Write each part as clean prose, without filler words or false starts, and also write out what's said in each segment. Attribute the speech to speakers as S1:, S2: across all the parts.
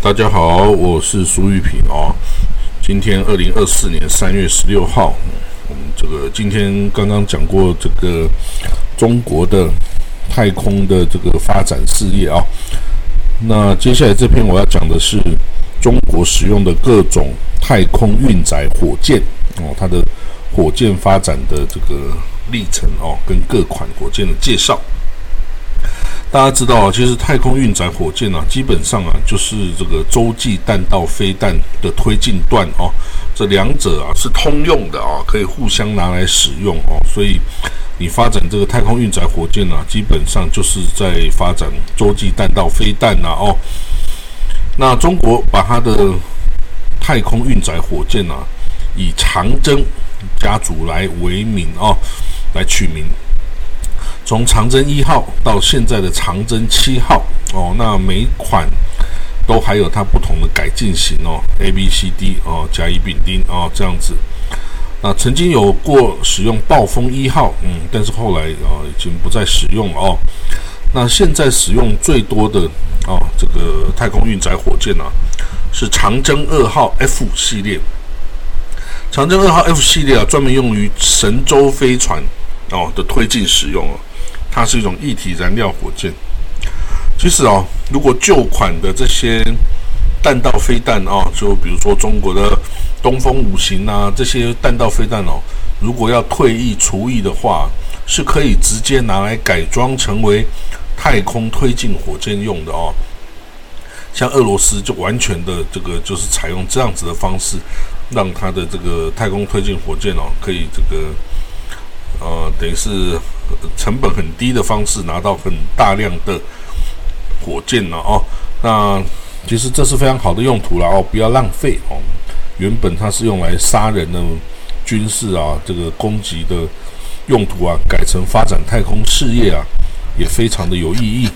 S1: 大家好，我是苏玉平哦。今天2024年3月16号，我们今天刚刚讲过这个中国的太空的这个发展事业啊。那接下来这篇我要讲的是中国使用的各种太空运载火箭哦，它的火箭发展的这个历程哦，跟各款火箭的介绍。大家知道啊，其实太空运载火箭啊，基本上啊就是这个洲际弹道飞弹的推进段哦，这两者啊是通用的啊，可以互相拿来使用哦。所以你发展这个太空运载火箭啊，基本上就是在发展洲际弹道飞弹啊哦。那中国把它的太空运载火箭啊，以长征家族来为名哦，来取名。从长征1号到现在的长征7号哦，那每一款都还有它不同的改进型哦 ，A、B、C、D 哦，甲乙丙丁哦这样子。那曾经有过使用暴风1号，但是后来已经不再使用了哦。那现在使用最多的哦，这个太空运载火箭啊，是长征2号 F 系列。长征2号 F 系列啊，专门用于神舟飞船哦的推进使用哦。它是一种液体燃料火箭。其实哦，如果旧款的这些弹道飞弹哦，就比如说中国的东风5型啊，这些弹道飞弹哦，如果要退役除役的话，是可以直接拿来改装成为太空推进火箭用的哦。像俄罗斯就完全的这个就是采用这样子的方式，让它的这个太空推进火箭哦，可以这个等于是成本很低的方式拿到很大量的火箭了哦。那其实这是非常好的用途了哦，不要浪费哦。原本它是用来杀人的军事啊，这个攻击的用途啊，改成发展太空事业啊，也非常的有意义。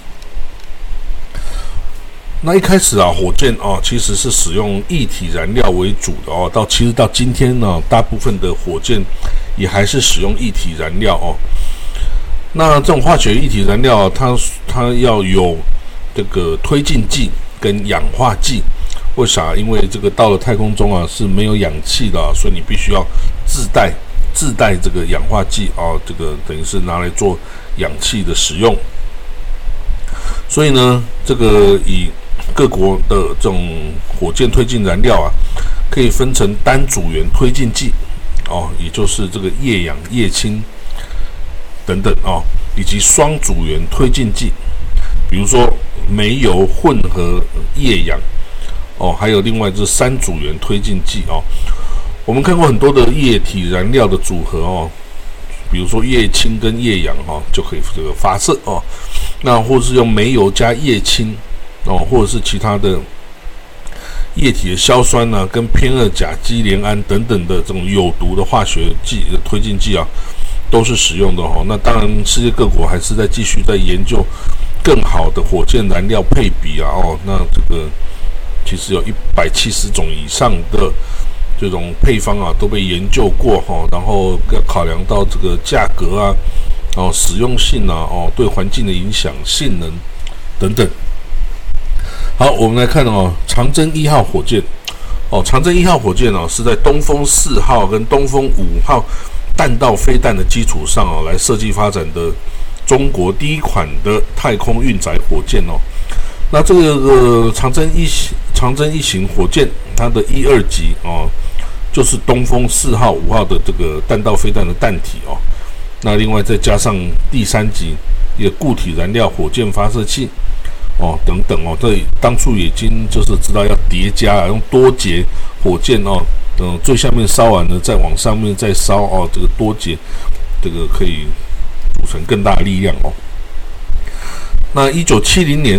S1: 那一开始啊，火箭啊其实是使用液体燃料为主的哦。其实到今天呢，大部分的火箭也还是使用液体燃料哦。那这种化学液体燃料，它要有这个推进剂跟氧化剂。为啥？因为这个到了太空中啊是没有氧气的所以你必须要自带这个氧化剂啊，这个等于是拿来做氧气的使用。所以呢，这个以各国的这种火箭推进燃料啊，可以分成单组元推进剂哦，也就是这个液氧、液氢等等哦，以及双组元推进剂，比如说煤油混合液氧哦，还有另外这3组元推进剂哦。我们看过很多的液体燃料的组合哦，比如说液氢跟液氧哦，就可以这个发射哦。那或者是用煤油加液氢哦，或者是其他的液体的硝酸啊，跟偏2甲基联胺等等的这种有毒的化学剂的推进剂啊，都是使用的哦。那当然，世界各国还是在继续在研究更好的火箭燃料配比啊哦。那这个其实有170种以上的这种配方啊，都被研究过哈，然后要考量到这个价格啊、哦实用性啊、哦对环境的影响、性能等等。好，我们来看哦，长征1号火箭哦，长征1号火箭哦，是在东风4号跟东风5号弹道飞弹的基础上哦，来设计发展的中国第一款的太空运载火箭哦。那这个长征一型火箭，它的1、2级哦，就是东风4号、5号的这个弹道飞弹的弹体哦。那另外再加上第3级一个固体燃料火箭发射器哦，等等哦，这当初已经就是知道要叠加了，用多节火箭哦，最下面烧完了，再往上面再烧哦，这个多节，这个可以组成更大的力量哦。那1970年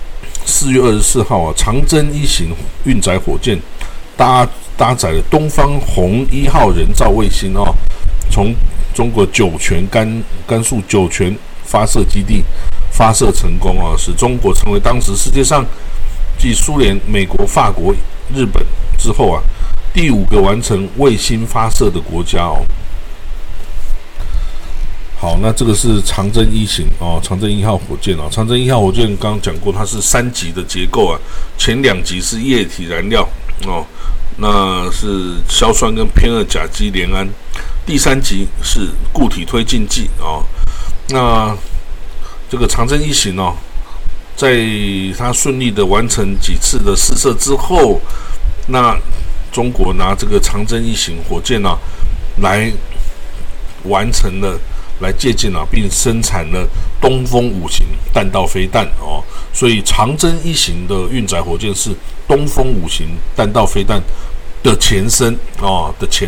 S1: 4月24号啊，长征1型运载火箭搭载了东方红1号人造卫星哦，从中国酒泉甘肃酒泉发射基地发射成功啊，使中国成为当时世界上继苏联、美国、法国、日本之后啊，第5个完成卫星发射的国家哦。 好，那这个是长征一型哦，长征1号火箭哦，长征1号火箭刚刚讲过，它是3级的结构啊，前2级是液体燃料哦，那是硝酸跟偏2甲基联胺，第3级是固体推进剂哦。那这个长征1型哦，在它顺利的完成几次的试射之后，那中国拿这个长征1型火箭啊，来完成了。来借鉴并生产了东风5型弹道飞弹哦，所以长征1型的运载火箭是东风5型弹道飞弹的前身哦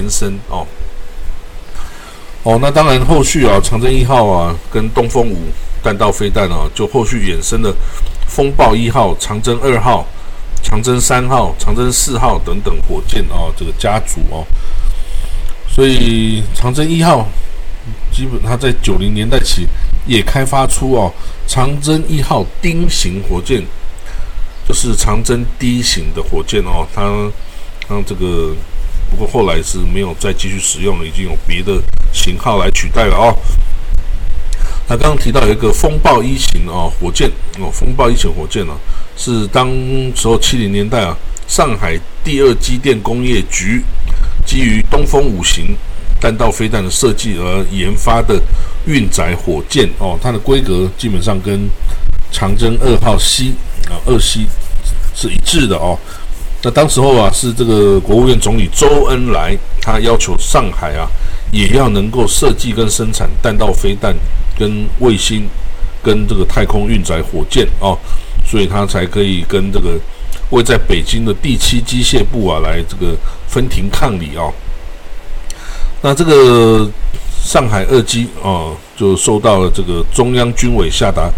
S1: 那当然后续长征1号跟东风5弹道飞弹就后续衍生了风暴1号、长征2号、长征3号、长征4号等等火箭这个家族所以长征1号。基本它在90年代起也开发出长征1号丁型火箭，就是长征D型的火箭它这个不过后来是没有再继续使用了，已经有别的型号来取代了那刚刚提到有一个风暴1型火箭风暴1型火箭是当时候70年代上海第2机电工业局基于东风5型弹道飞弹的设计而研发的运载火箭它的规格基本上跟长征2号 C 2系是一致的那当时候是这个国务院总理周恩来，他要求上海也要能够设计跟生产弹道飞弹、跟卫星、跟这个太空运载火箭所以他才可以跟这个位在北京的第7机械部来这个分庭抗礼那这个上海2机就受到了这个中央军委下达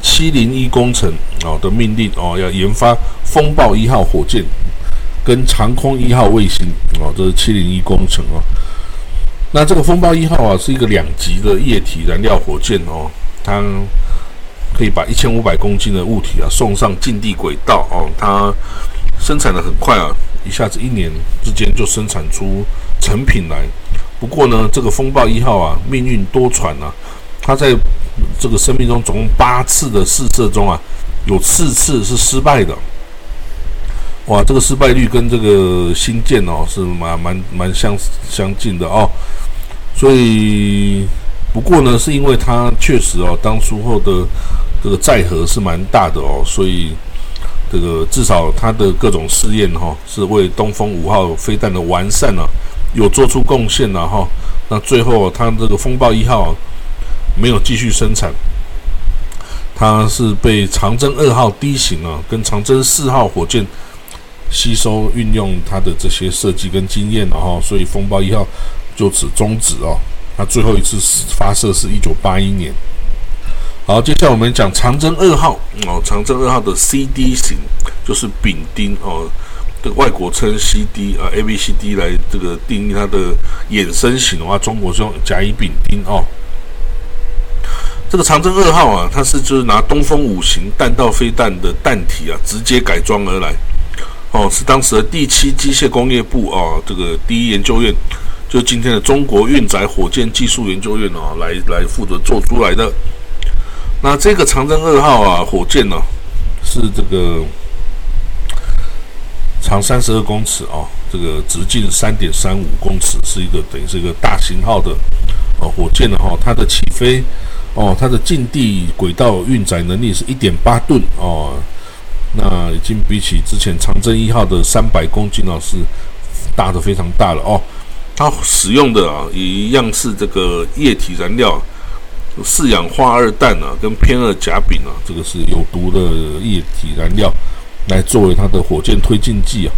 S1: 701工程的命令要研发风暴1号火箭跟长空1号卫星这是701工程那这个风暴1号是一个2级的液体燃料火箭它可以把1500公斤的物体送上近地轨道它生产的很快一下子1年之间就生产出成品来。不过呢，这个风暴1号命运多舛它在这个生命中总共8次的试射中有4次是失败的。哇，这个失败率跟这个新舰是蛮相近的所以不过呢，是因为它确实当初后的这个载荷是蛮大的所以这个至少它的各种试验是为东风5号飞弹的完善有做出贡献那最后它这个风暴1号没有继续生产，它是被长征2号 D 型跟长征4号火箭吸收运用它的这些设计跟经验所以风暴1号就此终止它最后一次发射是1981年。好，接下来我们讲长征2号长征2号的 CD 型就是丙丁这个外国称 CD ABCD 来这个定义它的衍生型的话，中国是用甲乙丙丁这个长征2号它是就是拿东风5型弹道飞弹的弹体直接改装而来是当时的第7机械工业部这个第1研究院，就今天的中国运载火箭技术研究院来负责做出来的。那这个长征2号火箭是这个长32公尺这个直径3.35公尺，是一个等于是一个大型号的火箭它的起飞它的近地轨道运载能力是 1.8 吨那已经比起之前长征1号的300公斤是大的非常大了它使用的也一样是这个液体燃料4氧化2氮跟偏2甲丙这个是有毒的液体燃料来作为它的火箭推进剂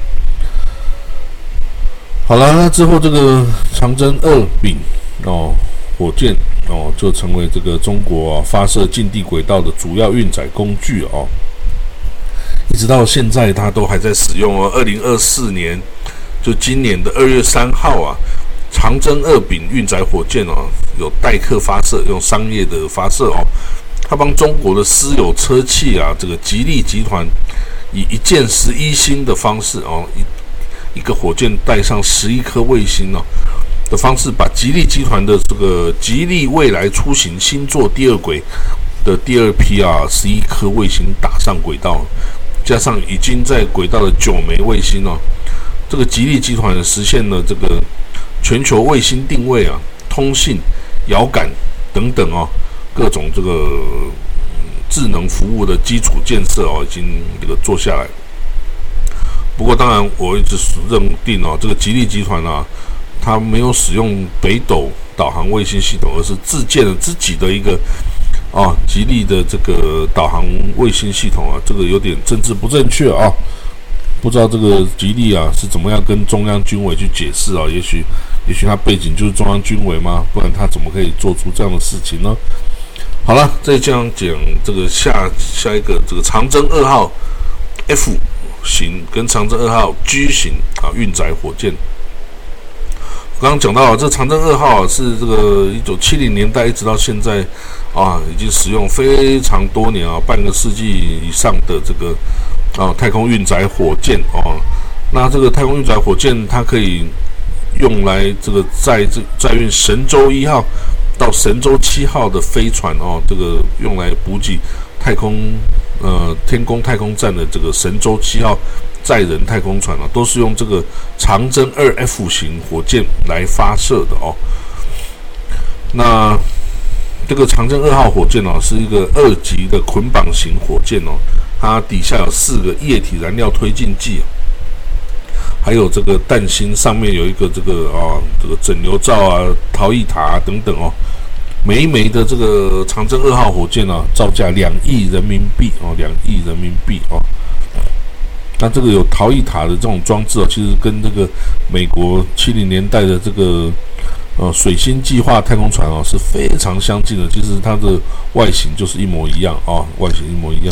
S1: 好了，那之后这个长征2丙火箭就成为这个中国发射近地轨道的主要运载工具一直到现在它都还在使用2024年就今年的2月3号长征2丙运载火箭有代客发射，用商业的发射它帮中国的私有车企这个吉利集团以1箭11星的方式一个火箭带上11颗卫星的方式，把吉利集团的这个吉利未来出行星座第二轨的第二批11颗卫星打上轨道，加上已经在轨道的9枚卫星这个吉利集团实现了这个全球卫星定位通信、遥感等等各种这个智能服务的基础建设已经这个做下来。不过当然我一直认定这个吉利集团它没有使用北斗导航卫星系统，而是自建了自己的一个吉利的这个导航卫星系统这个有点政治不正确不知道这个吉利是怎么样跟中央军委去解释也许他背景就是中央军委吗？不然他怎么可以做出这样的事情呢？好了，再这样讲这个下一个这个长征2号 F 型跟长征2号 G 型运载火箭。我刚刚讲到这长征2号是这个1970年代一直到现在已经使用非常多年半个世纪以上的这个太空运载火箭那这个太空运载火箭它可以用来这个载运神舟1号到神舟7号的飞船这个用来补给天宫太空站的这个神舟7号载人太空船都是用这个长征2F 型火箭来发射的那这个长征2号火箭是一个2级的捆绑型火箭它底下有4个液体燃料推进剂，还有这个弹芯上面有一个这个整流罩逃逸塔等等每一枚的这个长征2号火箭造价2亿人民币2亿人民币那这个有逃逸塔的这种装置其实跟这个美国70年代的这个水星计划太空船是非常相近的，其实它的外形就是一模一样外形一模一样。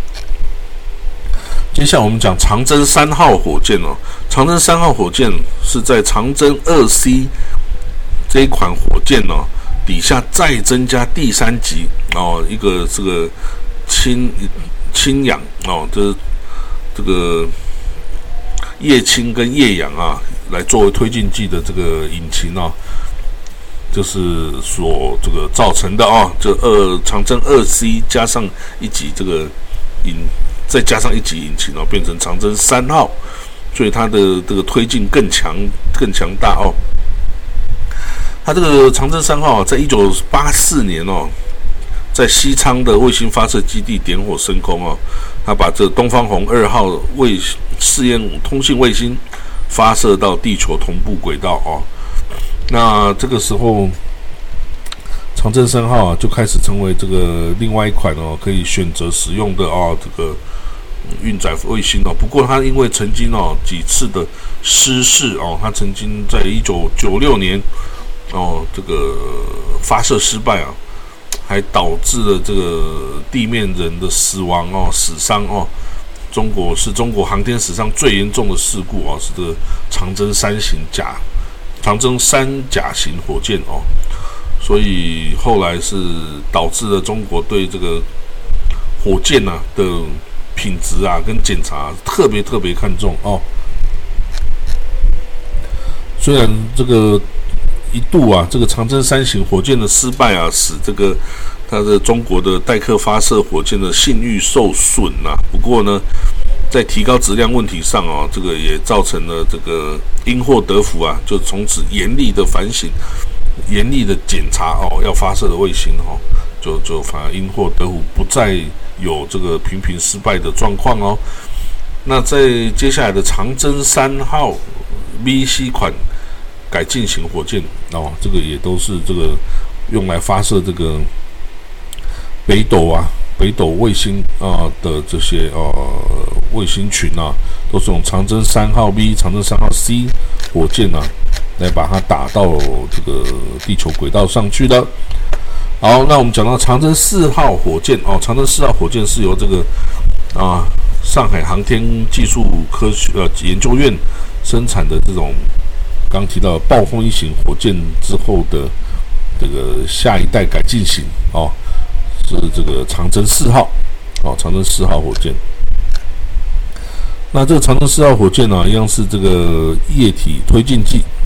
S1: 接下来我们讲长征3号火箭长征3号火箭是在长征2C 这一款火箭底下再增加第3级一个这个氢氧这个液氢跟液氧来作为推进剂的这个引擎就是所这个造成的长征2C 加上一级这个再加上一级引擎变成长征3号，所以它的这个推进更强大它这个长征3号在1984年在西昌的卫星发射基地点火升空它把这东方红2号试验通信卫星发射到地球同步轨道那这个时候长征3号就开始成为这个另外一款可以选择使用的这个运载卫星不过它因为曾经几次的失事它曾经在1996年这个发射失败还导致了这个地面人的死亡死伤中国航天史上最严重的事故是这个长征3甲型火箭所以后来是导致了中国对这个火箭的品质跟检查特别看重虽然这个一度这个长征3型火箭的失败使这个它的中国的代客发射火箭的信誉受损不过呢在提高质量问题上这个也造成了这个因祸得福就从此严厉的反省严厉的检查要发射的卫星就反而因祸得福，不再有这个频频失败的状况那在接下来的长征3号 VC 款改进型火箭这个也都是这个用来发射这个北斗卫星的这些卫星群都是用长征3号 B、长征3号 C 火箭来把它打到这个地球轨道上去的。好，那我们讲到长征4号火箭长征4号火箭是由这个上海航天技术科学研究院生产的这种刚提到的暴风1型火箭之后的这个下一代改进型是这个长征4号长征4号火箭。那这个长征4号火箭一样是这个液体推进剂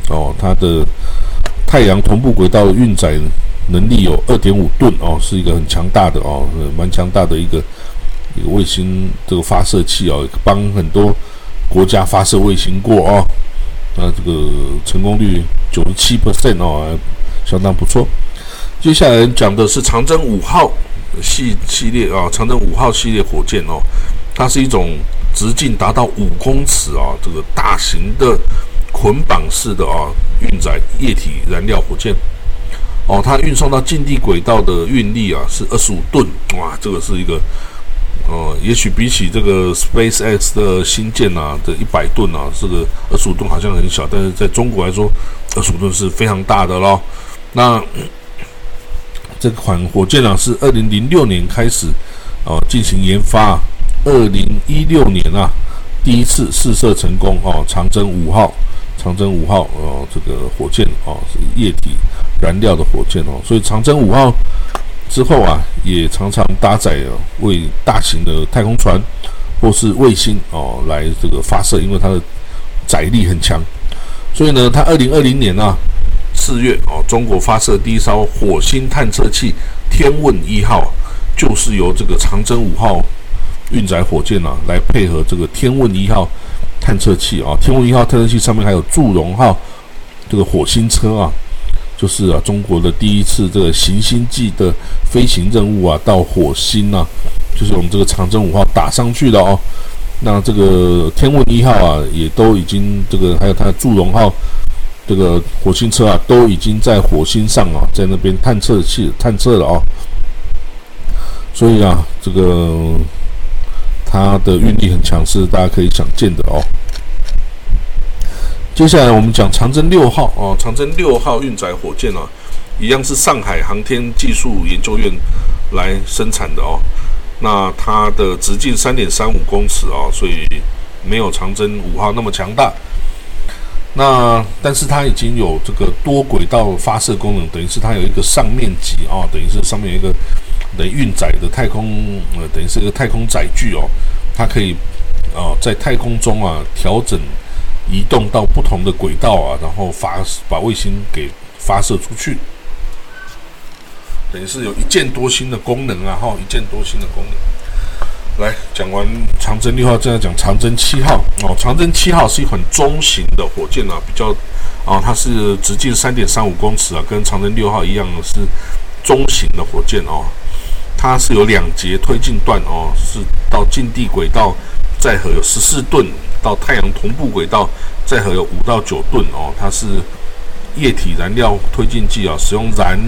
S1: 哦，它的太阳同步轨道运载能力有2.5吨哦，是一个很强大的哦，蛮强大的一个卫星这个发射器哦，帮很多国家发射卫星过哦，那这个成功率97% 哦，相当不错。接下来讲的是长征5号系列啊，长征5号系列火箭哦，它是一种直径达到5公尺啊，这个大型的捆绑式的啊运载液体燃料火箭哦，它运送到近地轨道的运力啊是25吨，哇，这个是一个也许比起这个 SpaceX 的新舰啊的100吨啊，这个25吨好像很小，但是在中国来说，25吨是非常大的咯。那这款火箭啊是2006年开始进行研发，2016年啊第一次试射成功哦，长征5号这个火箭哦是液体燃料的火箭哦，所以长征5号之后啊也常常搭载为大型的太空船或是卫星哦来这个发射，因为它的载力很强，所以呢它2020年啊4月哦，中国发射第一艘火星探测器天问1号，就是由这个长征5号运载火箭啊来配合这个天问1号探测器啊。天问1号探测器上面还有祝融号这个火星车啊，就是啊中国的第一次这个行星际的飞行任务啊，到火星啊，就是我们这个长征5号打上去的哦。那这个天问1号啊，也都已经这个还有它的祝融号。这个火星车啊，都已经在火星上啊，在那边探测了啊，所以啊，这个它的运力很强，是大家可以想见的哦。接下来我们讲长征6号哦，长征6号运载火箭啊，一样是上海航天技术研究院来生产的哦。那它的直径3.35公尺啊，所以没有长征5号那么强大。那但是它已经有这个多轨道发射功能，等于是它有一个上面级啊，等于是上面有一个等于运载的太空等于是一个太空载具哦，它可以在太空中啊调整移动到不同的轨道啊，然后把卫星给发射出去，等于是有一箭多星的功能啊，一箭多星的功能。来讲完长征6号，再来讲长征7号哦。长征7号是一款中型的火箭啊，比较它是直径3.35公尺啊，跟长征6号一样是中型的火箭哦。它是有2节推进段哦，是到近地轨道载荷有14吨，到太阳同步轨道载荷有5到9吨哦。它是液体燃料推进剂啊，使用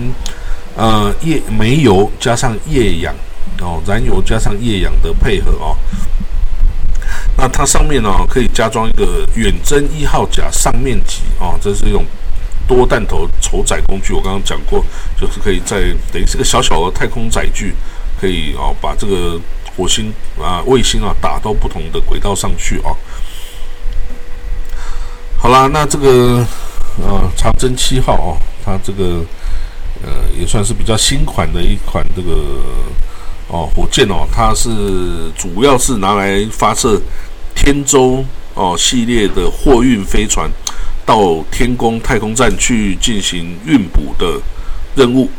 S1: 煤油加上液氧。燃油加上液氧的配合哦，那它上面呢可以加装一个远征1号甲上面级哦，这是一种多弹头筹载工具。我刚刚讲过，就是可以在等于是个小小的太空载具，可以把这个火星卫星打到不同的轨道上去哦。好啦，那这个长征7号哦，它这个也算是比较新款的一款这个。火箭哦，它是主要是拿来发射天舟系列的货运飞船到天宫太空站去进行运补的任务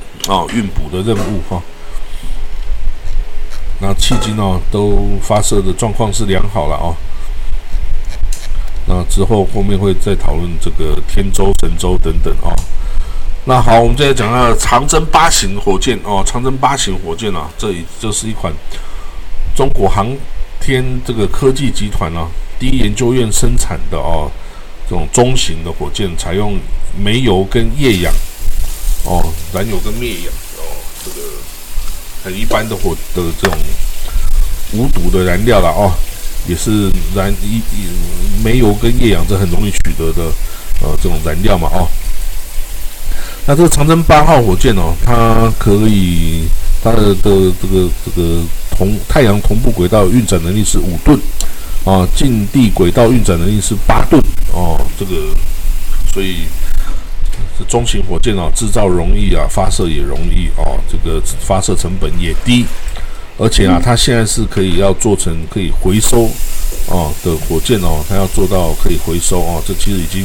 S1: 那迄今都发射的状况是良好了哦。那之后面会再讨论这个天舟、神舟等等哦。那好，我们再来讲下长征8型火箭哦。长征8型火箭啊，这是一款中国航天这个科技集团第一研究院生产的这种中型的火箭，采用煤油跟液氧燃油跟灭氧这个很一般的这种无毒的燃料啦也是煤油跟液氧这很容易取得的这种燃料嘛那这个长征8号火箭它的这个太阳同步轨道运载能力是5吨近地轨道运载能力是8吨这个所以这中型火箭制造容易发射也容易这个发射成本也低，而且它现在是要做成可以回收的火箭它要做到可以回收这其实已经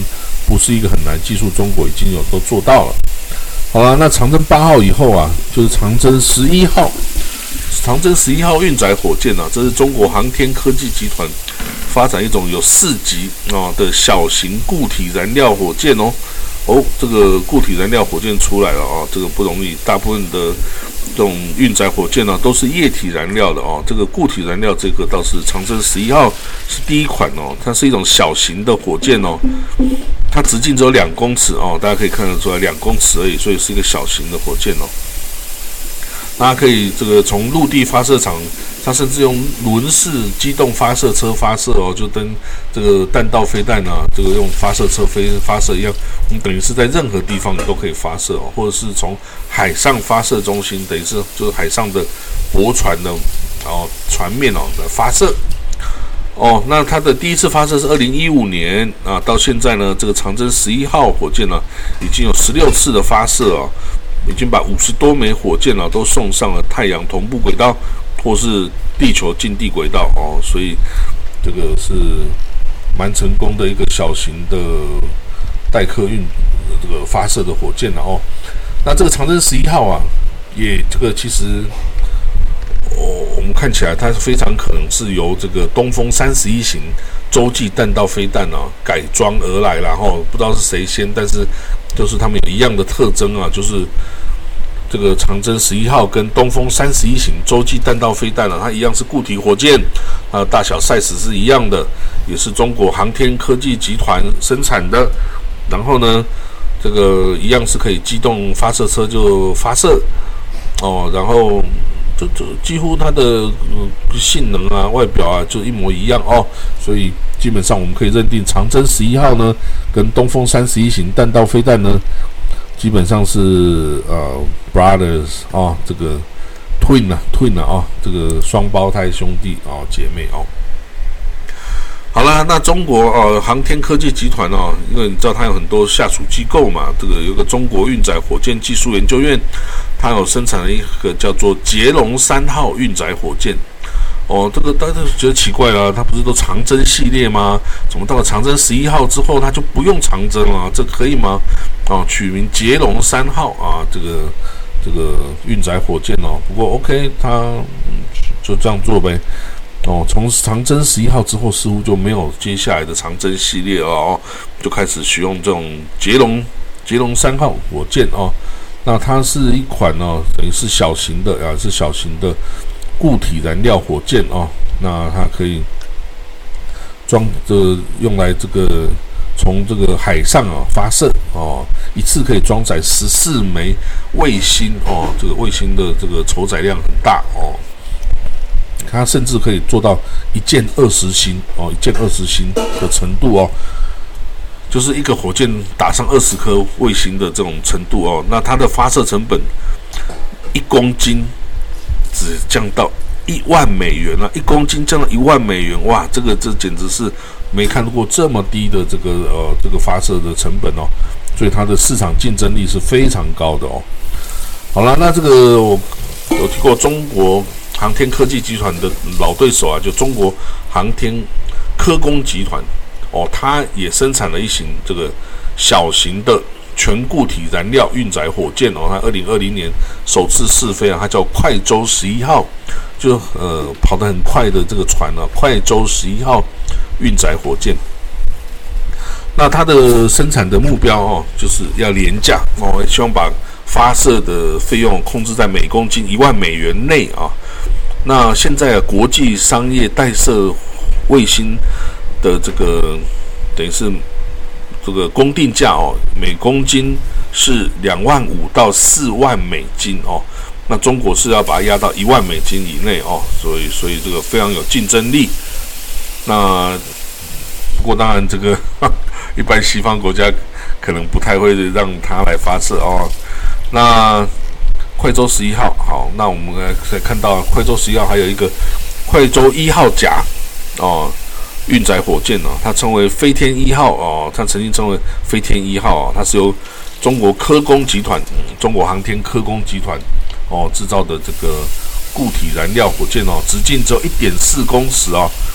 S1: 不是一个很难技术，中国已经都做到了。好了，那长征8号以后啊，就是长征11号。长征11号运载火箭啊，这是中国航天科技集团发展一种有4级的小型固体燃料火箭哦。这个固体燃料火箭出来了啊，这个不容易。大部分的这种运载火箭呢，都是液体燃料的哦。这个固体燃料这个倒是长征11号是第一款哦，它是一种小型的火箭哦，它直径只有2公尺哦，大家可以看得出来2公尺而已，所以是一个小型的火箭哦。那可以这个从陆地发射场，它甚至用轮式机动发射车发射哦，就跟这个弹道飞弹啊，这个用发射车发射一样，你等于是在任何地方你都可以发射哦，或者是从海上发射中心，等于是就是海上的驳船的船面的发射哦。那它的第一次发射是2015年啊，到现在呢，这个长征11号火箭呢，已经有16次的发射啊。已经把50多枚火箭都送上了太阳同步轨道或是地球近地轨道哦，所以这个是蛮成功的一个小型的载客运这个发射的火箭了哦。那这个长征11号啊，也这个其实我们看起来它非常可能是由这个东风31型洲际弹道飞弹改装而来，然后不知道是谁先，但是就是他们有一样的特征啊，就是这个长征11号跟东风31型洲际弹道飞弹它一样是固体火箭，大小 size 是一样的，也是中国航天科技集团生产的。然后呢，这个一样是可以机动发射车就发射哦，然后就几乎它的性能啊、外表啊就一模一样哦，所以基本上我们可以认定长征11号呢跟东风31型弹道飞弹呢，基本上是brothers 这个 twin 啊，这个双胞胎兄弟姐妹哦。好啦，那中国航天科技集团因为你知道它有很多下属机构嘛，这个有个中国运载火箭技术研究院，它有生产了一个叫做捷龙3号运载火箭。这个大家觉得奇怪了，它不是都长征系列吗？怎么到了长征11号之后，它就不用长征了？这可以吗？取名捷龙3号啊，这个运载火箭不过 OK， 它就这样做呗。从长征11号之后，似乎就没有接下来的长征系列了就开始使用这种捷龙3号火箭那它是一款等于是小型的固体燃料火箭那它可以用来这个从这个海上发射一次可以装载14枚卫星这个卫星的这个筹载量很大它甚至可以做到一箭20星的程度就是一个火箭打上20颗卫星的这种程度那它的发射成本1公斤只降到$10,000啊，1公斤降到$10,000，哇，这简直是没看过这么低的这个发射的成本所以它的市场竞争力是非常高的好了，那这个我有提过中国航天科技集团的老对手就中国航天科工集团它也生产了一型这个小型的全固体燃料运载火箭它2020年首次试飞它叫快舟11号，就跑得很快的这个船快舟11号运载火箭。那它的生产的目标就是要廉价希望把发射的费用控制在每公斤$10,000内那现在国际商业带射卫星的这个等于是这个公定价每公斤是$25,000到$40,000那中国是要把它压到$10,000以内所以这个非常有竞争力。那不过当然这个一般西方国家可能不太会让它来发射那快舟11号好，那我们再看到快舟11号还有一个快舟1号甲运载火箭它称为飞天1号它曾经称为飞天1号它是由中国科工集团中国航天科工集团制造的这个固体燃料火箭直径只有1.4公尺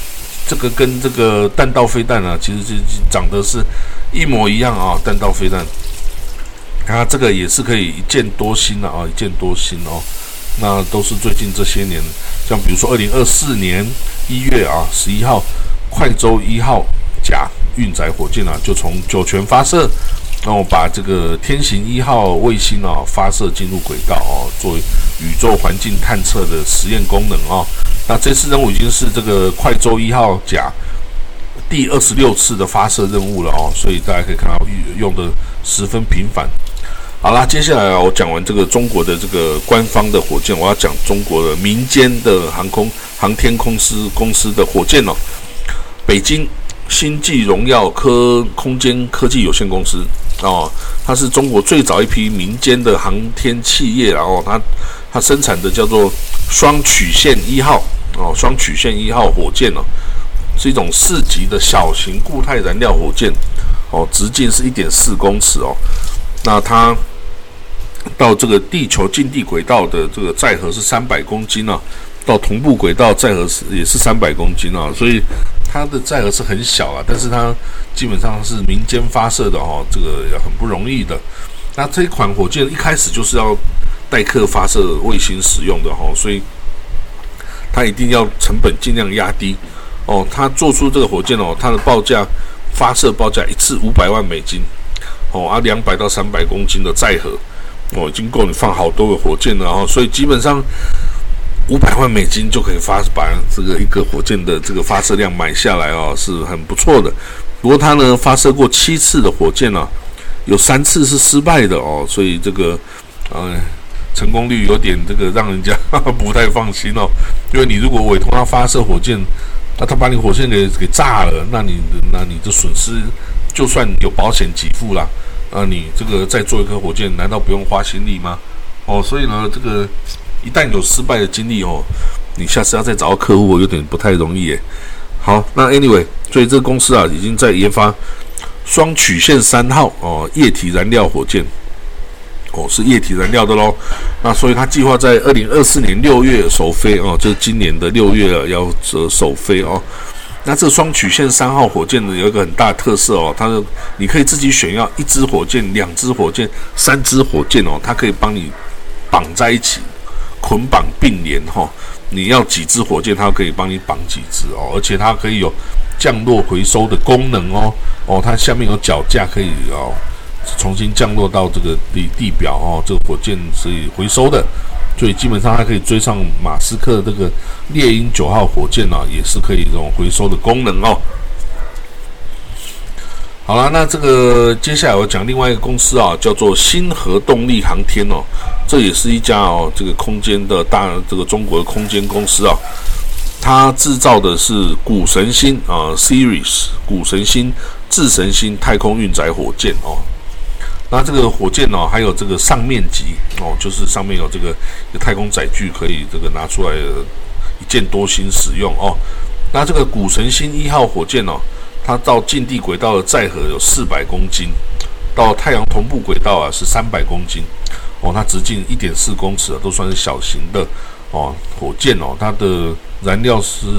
S1: 这个跟这个弹道飞弹啊，其实长得是一模一样啊，弹道飞弹。它这个也是可以一箭多星的啊，一箭多星哦。那都是最近这些年，像比如说2024年1月啊11号，快舟1号甲运载火箭啊，就从酒泉发射，然后把这个天行1号卫星啊发射进入轨道哦，作为宇宙环境探测的实验功能哦。那这次任务已经是这个快舟1号甲第26次的发射任务了哦，所以大家可以看到用的十分频繁。好啦，接下来我讲完这个中国的这个官方的火箭，我要讲中国的民间的航天公司的火箭哦。北京星际荣耀空间科技有限公司哦，它是中国最早一批民间的航天企业，然后它生产的叫做双曲线1号哦，双曲线1号火箭哦，是一种4级的小型固态燃料火箭哦，直径是1.4公尺哦。那它到这个地球近地轨道的这个载荷是300公斤啊，到同步轨道载荷也是300公斤啊，所以它的载荷是很小啊，但是它基本上是民间发射的哦，这个也很不容易的。那这一款火箭一开始就是要代客发射卫星使用的哦，所以它一定要成本尽量压低哦。它做出这个火箭哦，它的发射报价一次$500万哦，200到300公斤的载荷哦，已经够你放好多个火箭了哦，所以基本上$500万就可以把这个一个火箭的这个发射量买下来哦，是很不错的。不过它呢发射过7次的火箭啊，有3次是失败的哦，所以这个成功率有点这个让人家不太放心哦，因为你如果委托他发射火箭，那他把你火箭给炸了，那你的损失就算有保险给付啦，你这个再做一颗火箭，难道不用花心力吗？哦，所以呢，这个一旦有失败的经历哦，你下次要再找到客户有点不太容易耶。好，那 anyway， 所以这个公司啊已经在研发双曲线3号哦液体燃料火箭哦，是液体燃料的咯。那所以它计划在2024年6月首飞哦，就是今年的6月要首飞哦。那这双曲线3号火箭呢，有一个很大的特色哦，你可以自己选要1支火箭、2支火箭、3支火箭哦，它可以帮你绑在一起，捆绑并联哦。你要几支火箭，它可以帮你绑几支哦，而且它可以有降落回收的功能哦，它下面有脚架可以重新降落到这个地表哦，这个火箭是回收的。所以基本上它可以追上马斯克这个猎鹰9号火箭啊，也是可以这种回收的功能哦。好了，那这个接下来我讲另外一个公司啊，叫做星河动力航天哦，这也是一家这个空间的这个中国的空间公司啊，它制造的是谷神星Series 谷神星智神星太空运载火箭哦。那这个火箭还有这个上面级哦，就是上面有这个太空载具可以这个拿出来一箭多星使用哦。那这个谷神星1号火箭它到近地轨道的载荷有400公斤，到太阳同步轨道是300公斤哦，它直径1.4公尺都算是小型的火箭哦。它的燃料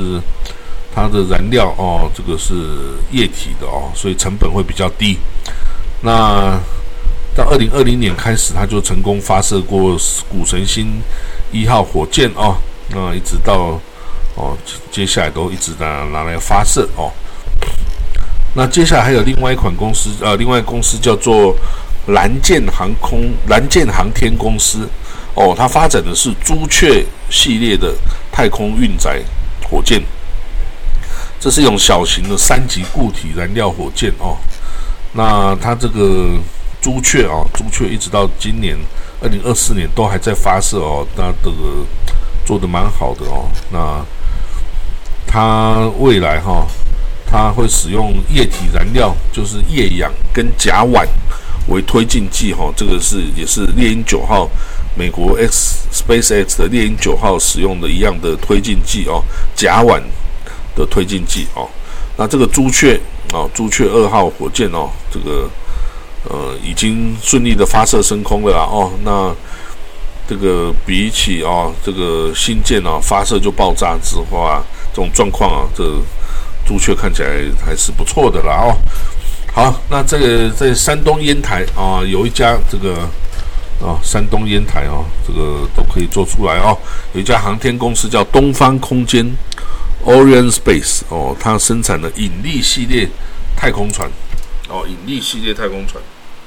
S1: 这个是液体的所以成本会比较低。那到2020年开始，它就成功发射过谷神星1号火箭那一直到接下来都一直拿来发射哦。那接下来还有另外一款公司另外一个公司叫做蓝箭航天公司哦，它发展的是朱雀系列的太空运载火箭，这是一种小型的3级固体燃料火箭哦。那它这个朱雀一直到今年2024年都还在发射那这个做得蛮好的那它未来它会使用液体燃料，就是液氧跟甲烷为推进剂这个也是猎鹰9号美国 SpaceX 的猎鹰9号使用的一样的推进剂甲烷的推进剂那这个朱雀2号火箭这个已经顺利的发射升空了啦那这个比起这个新舰发射就爆炸之后这种状况朱雀看起来还是不错的啦哦。好，那这个在山东烟台啊，有一家这个山东烟台这个都可以做出来哦。有一家航天公司叫东方空间 （Orion Space） 它生产的引力系列太空船引力系列太空船。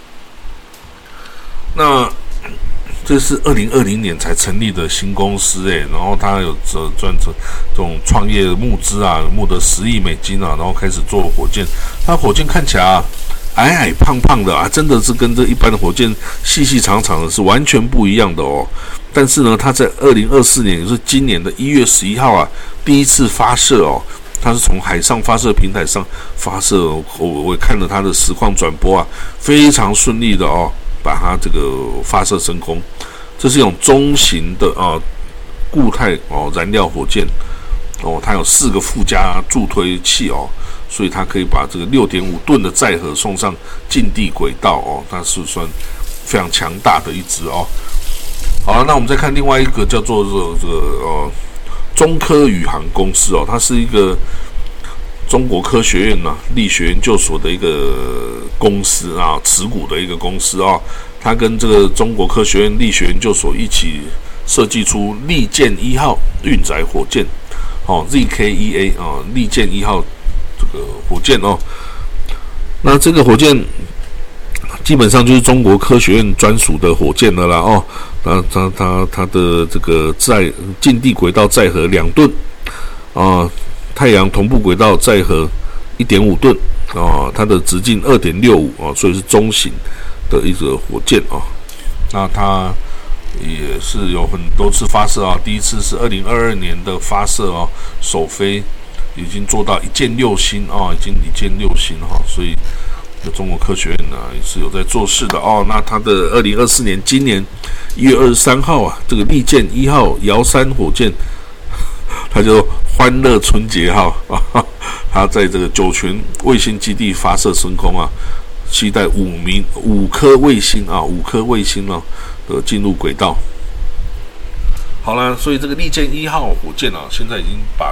S1: 那这是2020年才成立的新公司然后它有赚这种创业募资募得10亿美金然后开始做火箭。它火箭看起来矮矮胖胖的真的是跟这一般的火箭细细长长的是完全不一样的但是呢，它在2024年，也就是今年的1月11号第一次发射它是从海上发射平台上发射，我也看了它的实况转播非常顺利的把它这个发射升空。这是一种中型的固态燃料火箭它有4个附加助推器所以它可以把这个6.5吨的载荷送上近地轨道它是算非常强大的一支好了，那我们再看另外一个叫做这个中科宇航公司它是一个中国科学院力学研究所的一个公司持股的一个公司它跟这个中国科学院力学研究所一起设计出利剑1号运载火箭ZKEA 利剑1号这个火箭那这个火箭基本上就是中国科学院专属的火箭了啦它的这个近地轨道载荷2吨太阳同步轨道载荷 1.5 吨它的直径 2.65 所以是中型的一个火箭那它也是有很多次发射第一次是2022年的发射首飞已经做到1箭6星已经1箭6星所以中国科学院也是有在做事的那它的2024年今年1月23号这个利剑1号遥3火箭，它叫欢乐春节号它在这个酒泉卫星基地发射升空期待5颗卫星5颗卫星的进入轨道。好了，所以这个利剑1号火箭现在已经把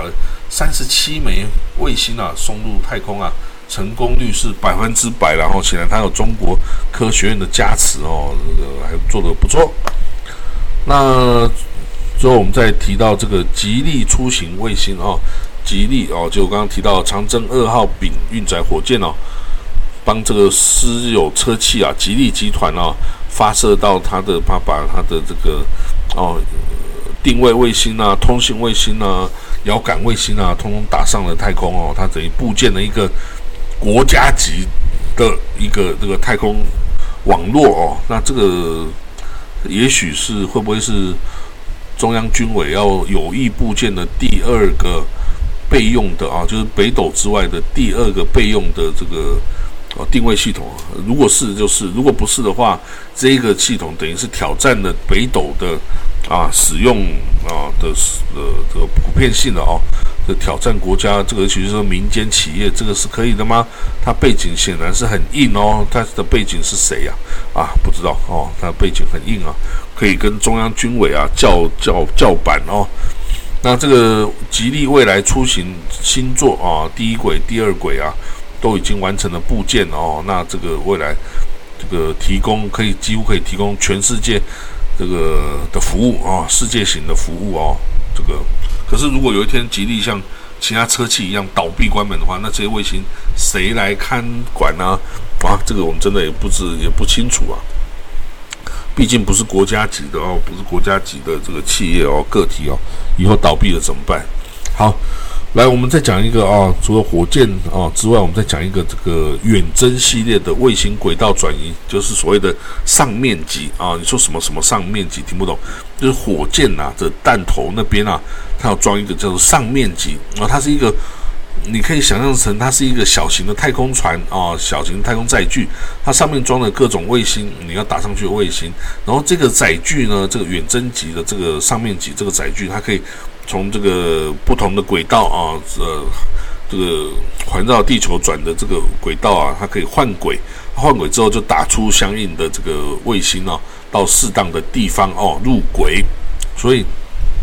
S1: 37枚卫星送入太空成功率是100%，然后显然它有中国科学院的加持这个还做得不错。那最后我们再提到这个吉利出行卫星吉利就我刚刚提到长征2号丙运载火箭帮这个私有车企吉利集团发射到它把它的这个定位卫星通信卫星遥感卫星通通打上了太空它等于布建了一个国家级的一个这个太空网络那这个也许是会不会是中央军委要有意布建的第2个备用的就是北斗之外的第2个备用的这个定位系统。如果是就是，如果不是的话，这个系统等于是挑战了北斗的使用的这个普遍性的这挑战国家这个，尤其是说民间企业，这个是可以的吗？它背景显然是很硬它的背景是谁呀？不知道它的背景很硬可以跟中央军委叫板那这个吉利未来出行星座第1轨、第2轨都已经完成了部件那这个未来这个几乎可以提供全世界这个的服务世界型的服务这个。可是如果有一天吉利像其他车企一样倒闭关门的话，那这些卫星谁来看管呢？这个我们真的也不清楚毕竟不是国家级的不是国家级的这个企业个体以后倒闭了怎么办？好，来我们再讲一个除了火箭之外，我们再讲一个这个远征系列的卫星轨道转移，就是所谓的上面级你说什么上面级听不懂，就是火箭的弹头那边它要装一个叫做上面级它是一个。你可以想象成它是一个小型的太空船小型太空载具，它上面装了各种卫星，你要打上去的卫星。然后这个载具呢，这个远征级的这个上面级这个载具，它可以从这个不同的轨道这个环绕地球转的这个轨道它可以换轨，换轨之后就打出相应的这个卫星到适当的地方入轨。所以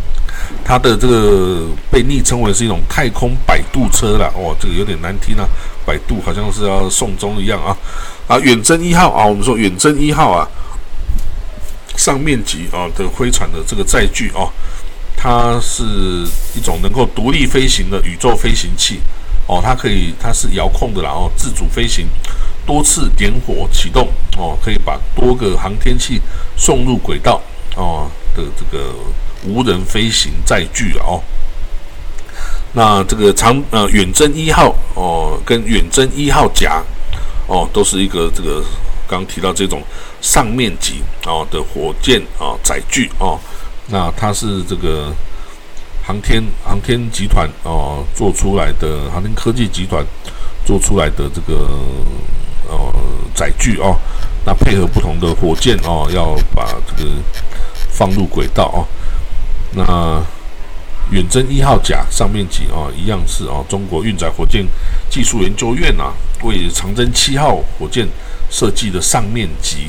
S1: 它的这个被昵称为是一种太空摆渡车啦，这个有点难听啊，摆渡好像是要送终一样啊。远征1号啊，我们说远征1号啊，上面级的飞船的这个载具它是一种能够独立飞行的宇宙飞行器它是遥控的啦自主飞行，多次点火启动可以把多个航天器送入轨道的这个无人飞行载具那这个远征1号跟远征1号甲都是一个这个刚提到这种上面级的火箭载具那它是这个航天集团做出来的，航天科技集团做出来的这个载具那配合不同的火箭要把这个放入轨道那远征1号甲上面级一样是中国运载火箭技术研究院为长征7号火箭设计的上面级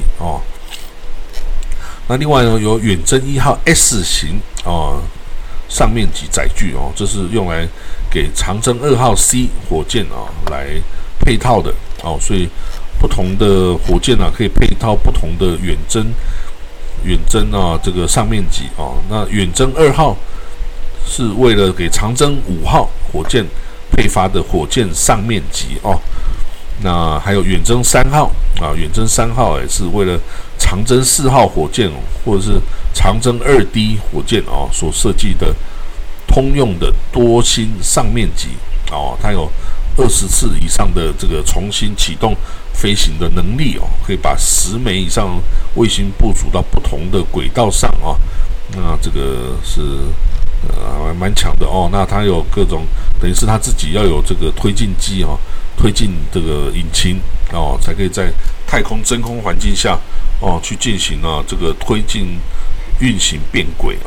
S1: 那另外呢，有远征1号 S 型上面级载具这是用来给长征2号 C 火箭来配套的所以不同的火箭可以配套不同的远征这个上面级那远征2号是为了给长征5号火箭配发的火箭上面级那还有远征3号远征3号也是为了长征4号火箭或者是长征2D 火箭所设计的通用的多星上面级它有20次以上的这个重新启动飞行的能力可以把10枚以上卫星部署到不同的轨道上那这个是蛮强的那它有各种等于是它自己要有这个推进机推进这个引擎才可以在太空真空环境下去进行这个推进运行变轨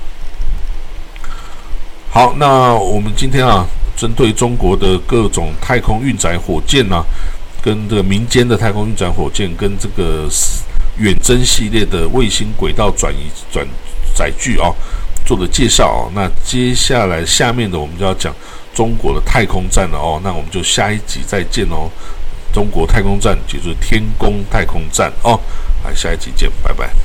S1: 好，那我们今天针对中国的各种太空运载火箭跟这个民间的太空运载火箭跟这个远征系列的卫星轨道转载具做的介绍那接下来下面的我们就要讲中国的太空站了那我们就下一集再见中国太空站就是天宫太空站下一集见，拜拜。